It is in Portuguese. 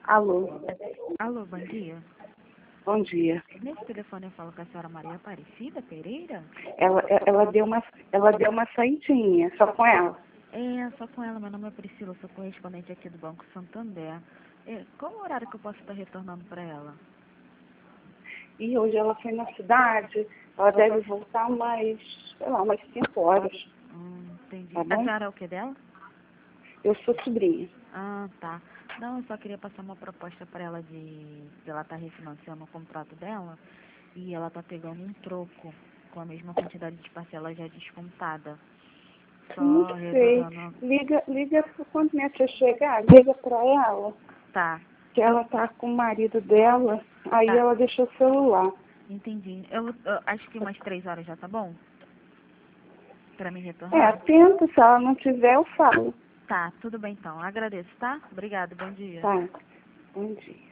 Alô, Alô, bom dia. bom dia. Nesse telefone eu falo com a senhora Maria Aparecida Pereira? Ela deu uma saidinha, só com ela. É, só com ela. Meu nome é Priscila, sou correspondente aqui do Banco Santander. Qual o horário que eu posso estar retornando para ela? E hoje ela foi na cidade, ela deve voltar umas 5 horas, Entendi. tá A bom? senhora é o que dela? Eu sou sobrinha. Ah, tá. Não, eu só queria passar uma proposta para ela de ela tá refinanciando o contrato dela e ela tá pegando um troco com a mesma quantidade de parcela já descontada. Não Só sei. resolvendo. Liga quando minha tia chegar, liga pra ela, Tá, que ela tá com o marido dela, aí tá. ela deixou o celular. Entendi. Eu acho que umas 3 horas já tá bom? Pra me É, retornar? atenta, se ela não tiver, eu falo. Tá, tudo bem então. Agradeço, tá? Obrigada, bom dia. Tá, bom dia.